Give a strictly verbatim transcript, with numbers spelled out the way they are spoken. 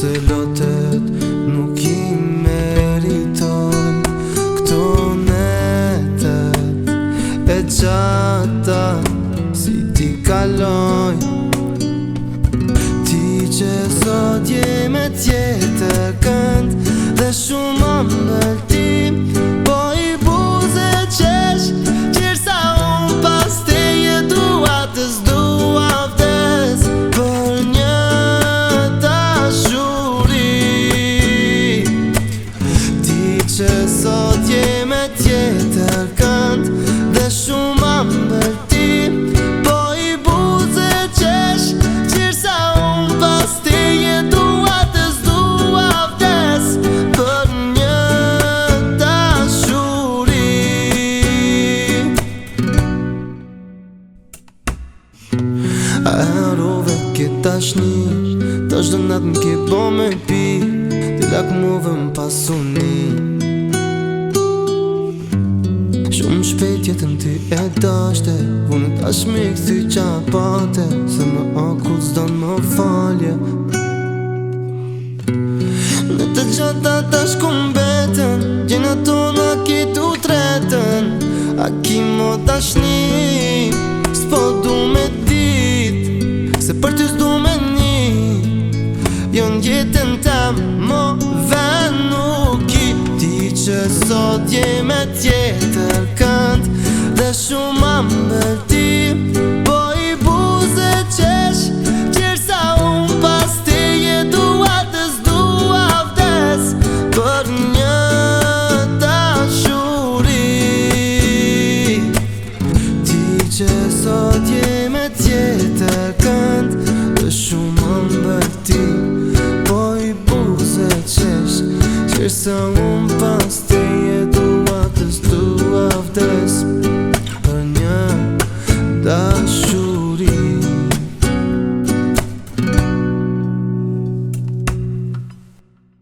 se lotet nuk i meritoj këto netet e gjata si ti kaloj. Ti që sot je me tjetër kënd dhe shumë ëmbëltim, po i buze qesh qirsa unë pas teje dua të s'dua vdes për një dashuri. Ti që sot je me tjetër kënd dhe shumë ëmbëltim, po i buze qesh qirsa unë pas teje dua të s'dua vdes për një dashuri. A harrove këtë dashni, tash do natë m'ke bo me pi, ti lak muve m'pasuni. Shumë shpejt jetën ti e dashte, unë tash mi këthy qa pate, se më akut s'don më falje. Në të gjata tash ku mbeten, gjena tona ki tu tretën. A ki mo dashni, s'po du me dit, se për ty s'du me një, jo n'jetën tem mo ven nuk i. Ti që sot je me tjetër kënd dhe shumë ëmbëltim, po i buze qesh qirsa unë pas teje dua të s'dua vdes për një dashuri. Ti që sot je me tjetër kënd dhe shumë ëmbëltim, po i buze qesh qirsa unë pas